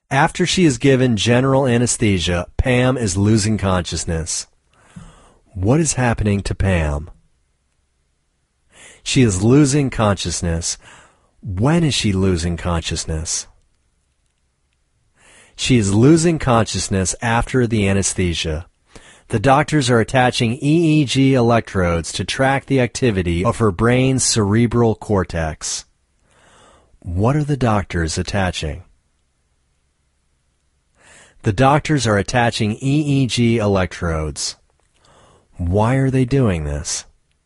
After she is given general anesthesia, Pam is losing consciousness. What is happening to Pam? She is losing consciousness. When is she losing consciousness? She is losing consciousness after the anesthesia. The doctors are attaching EEG electrodes to track the activity of her brain's cerebral cortex. What are the doctors attaching? The doctors are attaching EEG electrodes. Why are they doing this?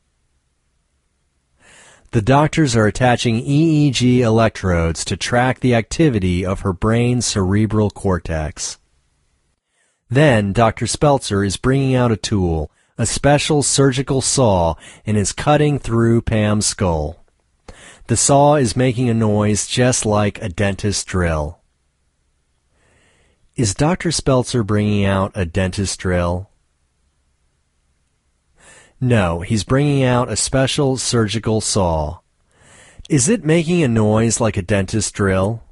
The doctors are attaching EEG electrodes to track the activity of her brain's cerebral cortex. Then Dr. Speltzer is bringing out a tool, a special surgical saw, and is cutting through Pam's skull. The saw is making a noise just like a dentist's drill. Is Dr. Speltzer bringing out a dentist's drill? No, he's bringing out a special surgical saw. Is it making a noise like a dentist's drill?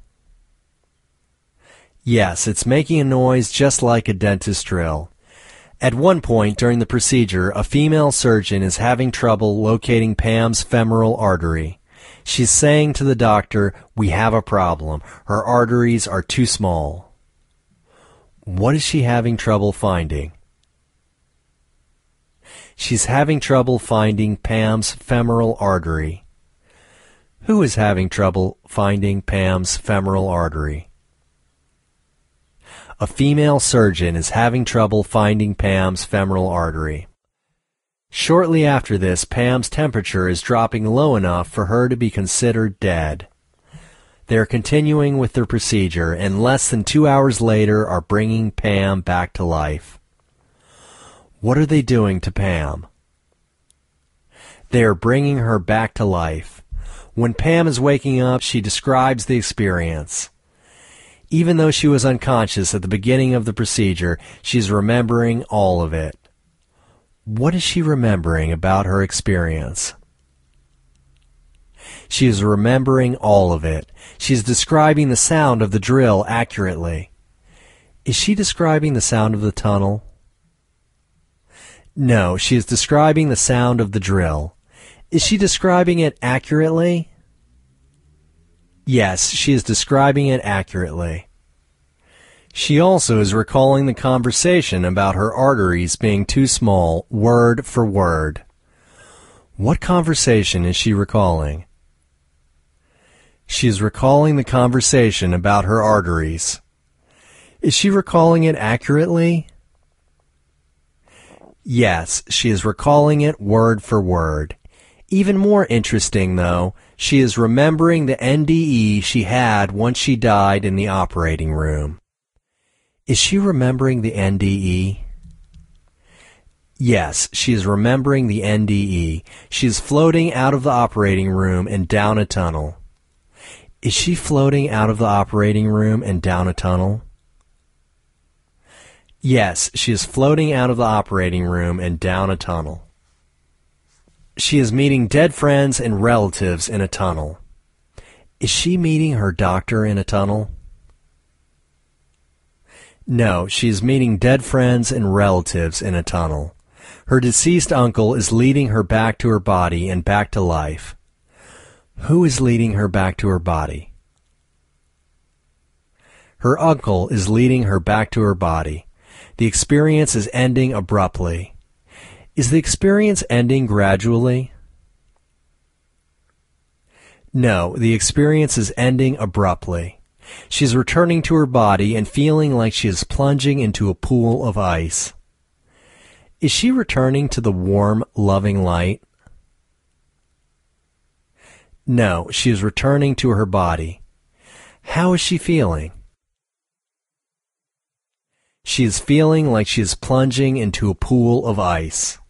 Yes, it's making a noise just like a dentist's drill. At one point during the procedure, a female surgeon is having trouble locating Pam's femoral artery. She's saying to the doctor, "We have a problem. Her arteries are too small." What is she having trouble finding? She's having trouble finding Pam's femoral artery. Who is having trouble finding Pam's femoral artery? A female surgeon is having trouble finding Pam's femoral artery. Shortly after this, Pam's temperature is dropping low enough for her to be considered dead. They are continuing with their procedure, and less than 2 hours later are bringing Pam back to life. What are they doing to Pam? They are bringing her back to life. When Pam is waking up, she describes the experience. Even though she was unconscious at the beginning of the procedure, she's remembering all of it. What is she remembering about her experience? She is remembering all of it. She is describing the sound of the drill accurately. Is she describing the sound of the tunnel? No, she is describing the sound of the drill. Is she describing it accurately? Yes, she is describing it accurately. She also is recalling the conversation about her arteries being too small, word for word. What conversation is she recalling? She is recalling the conversation about her arteries. Is she recalling it accurately? Yes, she is recalling it word for word. Even more interesting, though, she is remembering the NDE she had once she died in the operating room. Is she remembering the NDE? Yes, she is remembering the NDE. She is floating out of the operating room and down a tunnel. Is she floating out of the operating room and down a tunnel? Yes, she is floating out of the operating room and down a tunnel. She is meeting dead friends and relatives in a tunnel. Is she meeting her doctor in a tunnel? No, she is meeting dead friends and relatives in a tunnel. Her deceased uncle is leading her back to her body and back to life. Who is leading her back to her body? Her uncle is leading her back to her body. The experience is ending abruptly. Is the experience ending gradually? No, the experience is ending abruptly. She is returning to her body and feeling like she is plunging into a pool of ice. Is she returning to the warm, loving light? No, she is returning to her body. How is she feeling? She is feeling like she is plunging into a pool of ice.